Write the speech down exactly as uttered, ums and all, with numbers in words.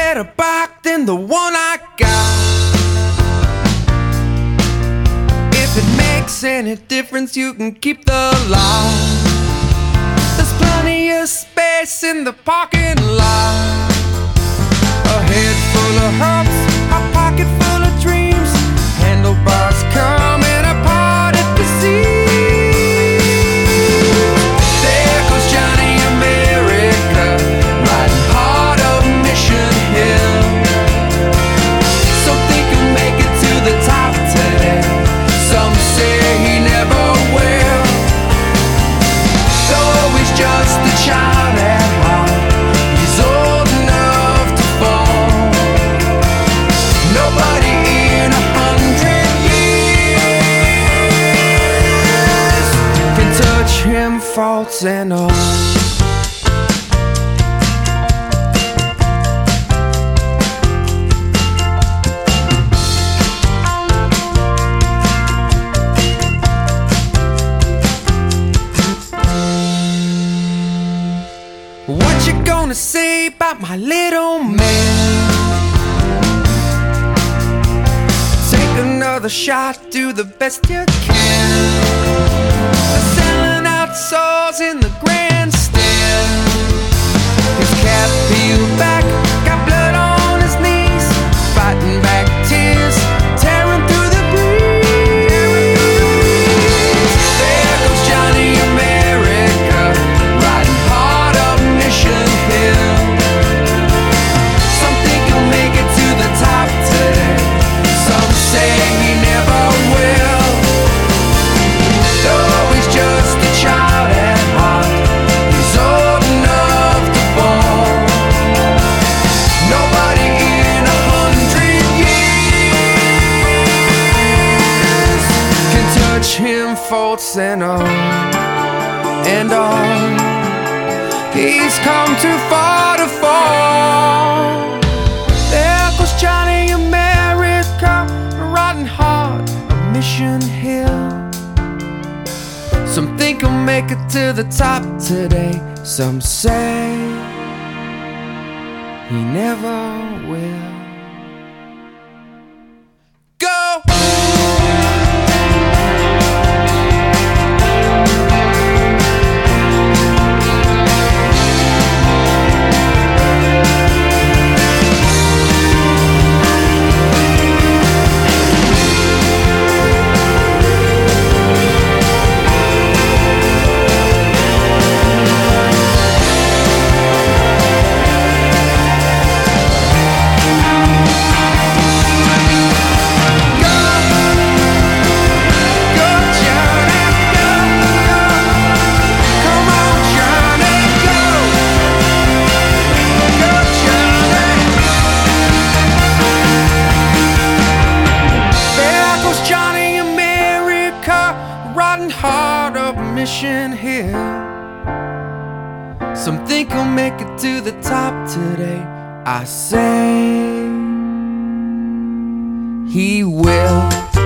better bike than the one I got. If it makes any difference, you can keep the lot. There's plenty of space in the parking lot. A head full of hopes, a pocket full of dreams. Handlebars coming apart at the seams. There goes Johnny America, riding hard up Mission Hill. Some think he'll make it to the top today, some say he never will. Though he's just a child at heart, he's old enough to fall. Nobody in a hundred years can touch him, faults and all. What you gonna say about my little man? Take another shot, do the best you can. Selling out souls in the grandstand. His cap peeled back, got blood on his knees, fighting back tears, tearing through the breeze. There goes Johnny America, riding hard up Mission Hill. Some think he'll make it to the top today, some say he never will. Though he's just a child at heart, he's old enough to fall. Nobody in a hundred years can touch him, faults and all, and all. He's come too far to fall. There goes Johnny America, riding hard on Mission Hill. Some think he'll make it to the top today, some say he never will. Go! Riding hard up Mission Hill. Some think he'll make it to the top today, I say he will.